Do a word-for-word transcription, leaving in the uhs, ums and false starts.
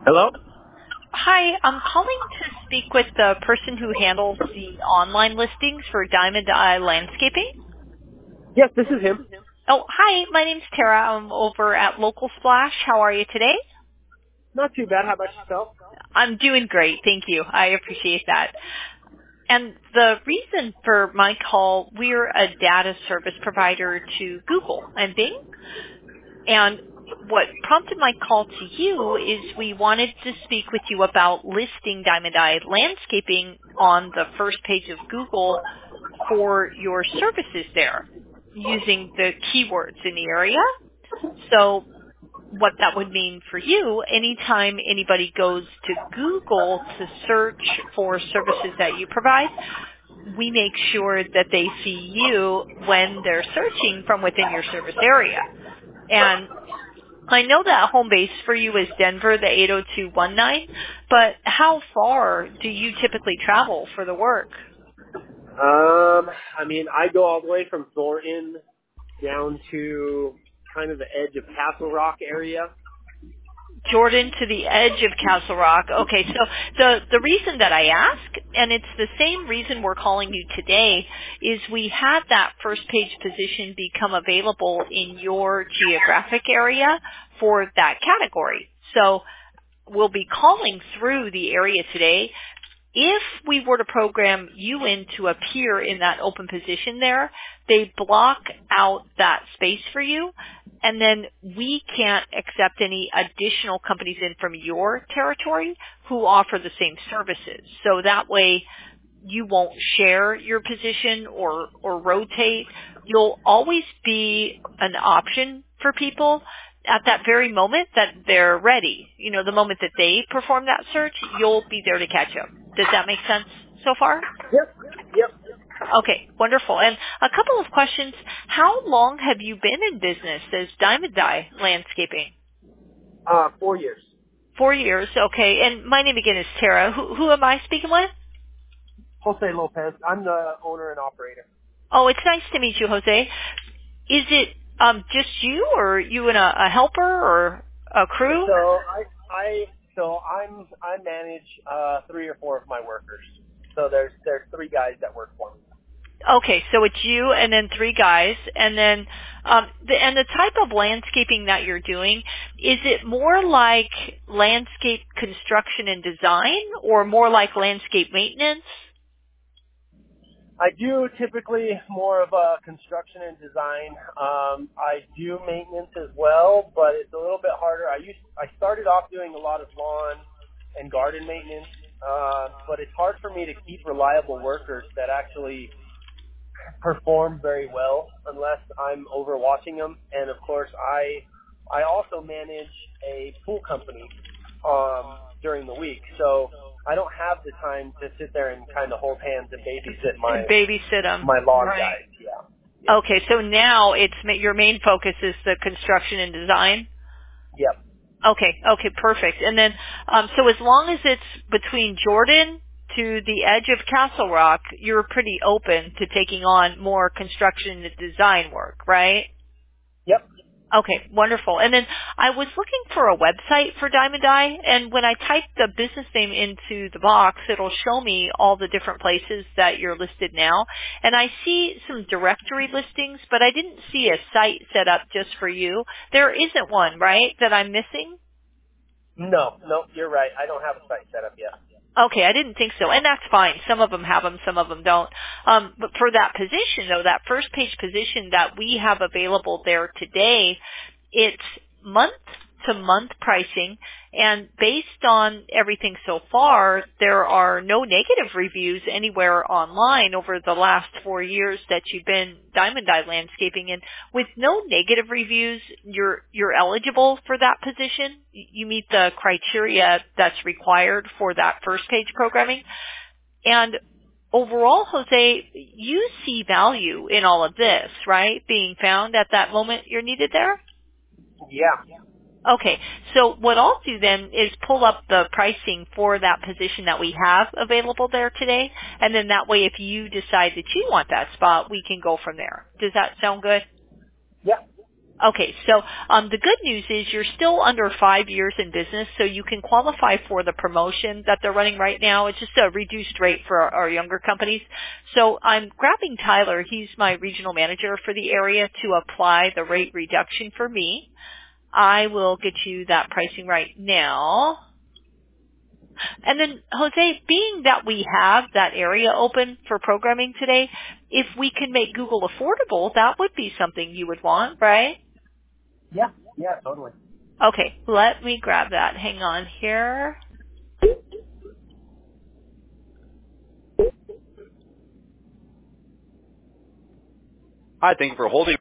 Hello? Hi, I'm calling to speak with the person who handles the online listings for Diamond Eye Landscaping. Yes, this is him. Oh, hi, my name's Tara. I'm over at Local Splash. How are you today? Not too bad. How about yourself? I'm doing great, thank you. I appreciate that. And the reason for my call, we're a data service provider to Google and Bing. And what prompted my call to you is we wanted to speak with you about listing Diamond Eye Landscaping on the first page of Google for your services there using the keywords in the area. So what that would mean for you, anytime anybody goes to Google to search for services that you provide, we make sure that they see you when they're searching from within your service area. And I know that home base for you is Denver, the eight oh two one nine, but how far do you typically travel for the work? Um, I mean, I go all the way from Thornton down to kind of the edge of Castle Rock area. Jordan to the edge of Castle Rock. Okay, so the, the reason that I ask, and it's the same reason we're calling you today, is we had that first page position become available in your geographic area for that category. So we'll be calling through the area today. If we were to program you in to appear in that open position there, they block out that space for you, and then we can't accept any additional companies in from your territory who offer the same services. So that way you won't share your position or, or rotate. You'll always be an option for people at that very moment that they're ready. You know, the moment that they perform that search, you'll be there to catch up. Does that make sense so far? Yep, yep. Okay, wonderful. And a couple of questions. How long have you been in business as Diamond Eye Landscaping? Uh, four years. Four years, okay. And my name again is Tara. Who, who am I speaking with? Jose Lopez. I'm the owner and operator. Oh, it's nice to meet you, Jose. Is it um, just you, or you and a, a helper, or a crew? So I, I, so I'm, I manage uh, three or four of my workers. So there's there's three guys that work for me. Okay, so it's you and then three guys, and then um, the, and the type of landscaping that you're doing, is it more like landscape construction and design, or more like landscape maintenance? I do typically more of a construction and design. Um, I do maintenance as well, but it's a little bit harder. I used I started off doing a lot of lawn and garden maintenance, uh, but it's hard for me to keep reliable workers that actually perform very well unless I'm overwatching them. And of course, I I also manage a pool company um, during the week, so I don't have the time to sit there and kind of hold hands and babysit And my babysit them, my lawn right? guys. Yeah. Yep. Okay, so now it's ma- your main focus is the construction and design. Yep. Okay, okay, perfect. And then, um, so as long as it's between Jordan to the edge of Castle Rock, you're pretty open to taking on more construction and design work, right? Yep. Okay, wonderful. And then I was looking for a website for Diamond Eye, and when I type the business name into the box, it'll show me all the different places that you're listed now. And I see some directory listings, but I didn't see a site set up just for you. There isn't one, right, that I'm missing? No, no, you're right. I don't have a site set up yet. Okay, I didn't think so, and that's fine. Some of them have them, some of them don't. Um, but for that position, though, that first page position that we have available there today, it's month-to-month pricing, and based on everything so far, there are no negative reviews anywhere online over the last four years that you've been Diamond Eye Landscaping, and with no negative reviews, you're you're eligible for that position. You meet the criteria that's required for that first page programming, and overall, Jose, you see value in all of this, right? Being found at that moment you're needed there? Yeah. Okay, so what I'll do then is pull up the pricing for that position that we have available there today, and then that way if you decide that you want that spot, we can go from there. Does that sound good? Yeah. Okay, so um, the good news is you're still under five years in business, so you can qualify for the promotion that they're running right now. It's just a reduced rate for our, our younger companies. So I'm grabbing Tyler. He's my regional manager for the area to apply the rate reduction for me. I will get you that pricing right now. And then, Jose, being that we have that area open for programming today, if we can make Google affordable, that would be something you would want, right? Yeah, yeah, totally. Okay, let me grab that. Hang on here. Hi, thank you for holding.